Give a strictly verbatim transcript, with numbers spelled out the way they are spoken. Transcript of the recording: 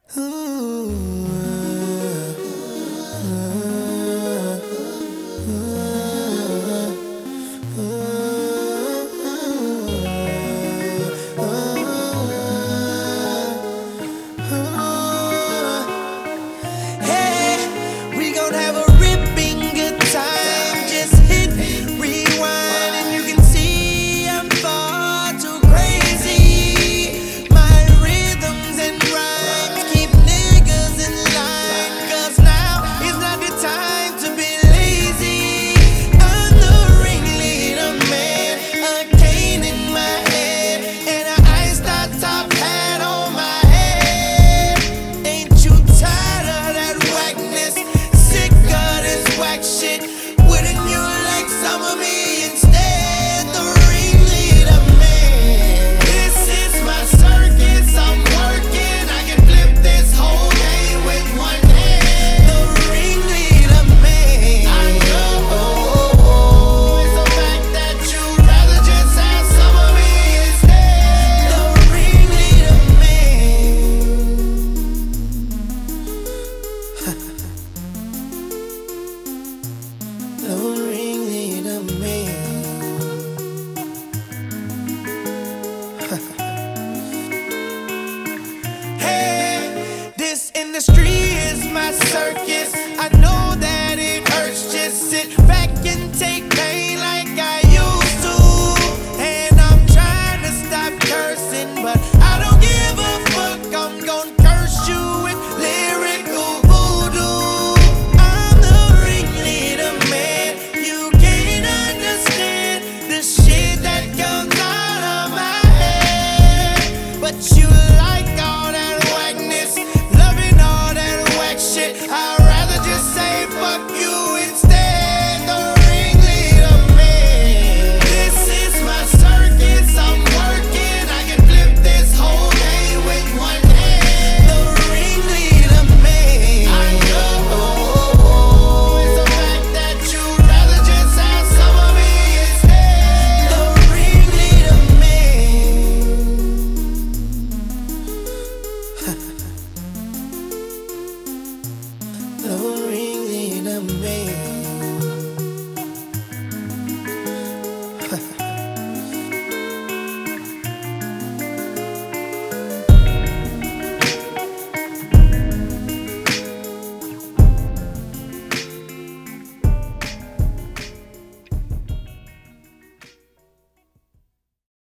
Hey, we gon' have a ripping good time. Just hit rewind and you can see I'm far too crazy. My rhythms and rhymes keep niggas in line, 'cause now is not the time to be lazy. I'm the ringleader man, a cane in my head and an iced out top hat on my head. Ain't you tired of that whackness? Sick of this whack shit? Wouldn't you like some of me instead? The ringleader man. This is my circus, I'm working. I can flip this whole game with one hand. The ringleader man. I know it's a fact that you'd rather just have some of me instead. The ringleader man. The ringleader man. Hey, this industry is my circus.